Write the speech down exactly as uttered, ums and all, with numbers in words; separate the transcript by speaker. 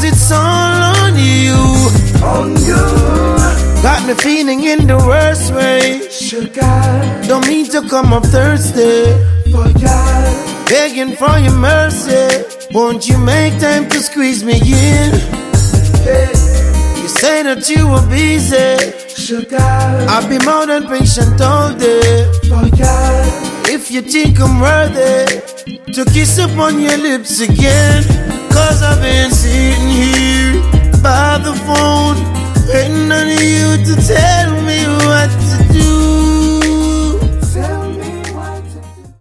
Speaker 1: cause it's all on you.
Speaker 2: On you.
Speaker 1: Got me feeling in the worst way.
Speaker 2: Sugar.
Speaker 1: Don't mean to come up thirsty.
Speaker 2: For ya.
Speaker 1: Begging for your mercy. Won't you make time to squeeze me in?
Speaker 2: Hey.
Speaker 1: You say that you were busy.
Speaker 2: Sugar.
Speaker 1: I'll be more than patient all day.
Speaker 2: For ya.
Speaker 1: If you think I'm worthy to kiss upon your lips again. Cause I've been sitting here by the phone waiting on you to tell me what